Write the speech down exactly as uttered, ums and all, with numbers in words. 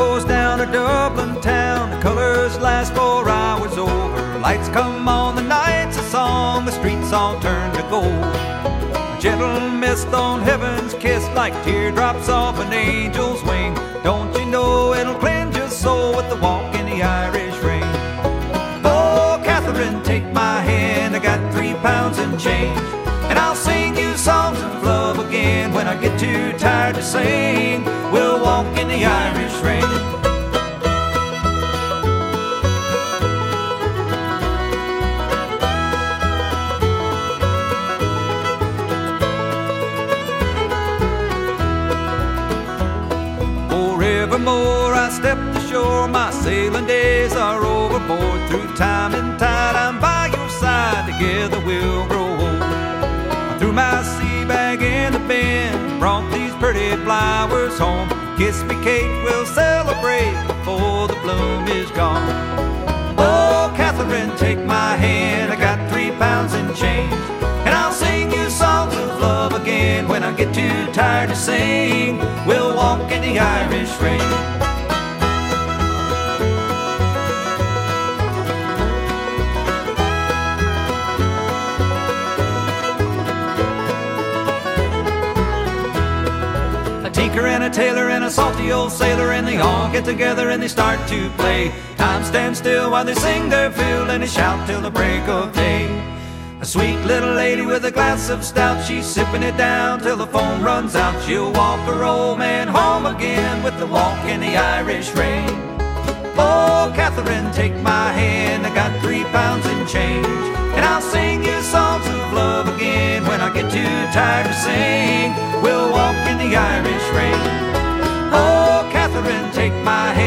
goes down to Dublin town. The colors last four hours over. Lights come on, the night's a song. The streets all turn to gold. A gentle mist on heaven's kiss, like teardrops off an angel's wing. Don't you know it'll cleanse your soul with the walk in the Irish rain? Oh, Catherine, take my hand. I got three pounds in change, and I'll sing you songs of love again. When I get too tired to sing, we'll walk in the Irish rain. Forevermore I step ashore, my sailing days are overboard. Through time and tide I'm by your side, together we'll grow old. I threw my sea bag in the bin, brought these pretty flowers home. Kiss me, Kate, we'll celebrate before the bloom is gone. Oh, Catherine, take my hand. I got three pounds in change, and I'll sing you songs of love again. When I get too tired to sing, we'll walk in the Irish rain. A tinker and a tailor and a salty old sailor, and they all get together and they start to play. Time stands still while they sing their fill, and they shout till the break of day. A sweet little lady with a glass of stout, she's sipping it down till the foam runs out. She'll walk her old man home again with the walk in the Irish rain. Oh, Catherine, take my hand. I got three pounds in change, and I'll sing you songs of love again. When I get too tired to sing, we'll walk in the Irish rain. Oh, Catherine, take my hand.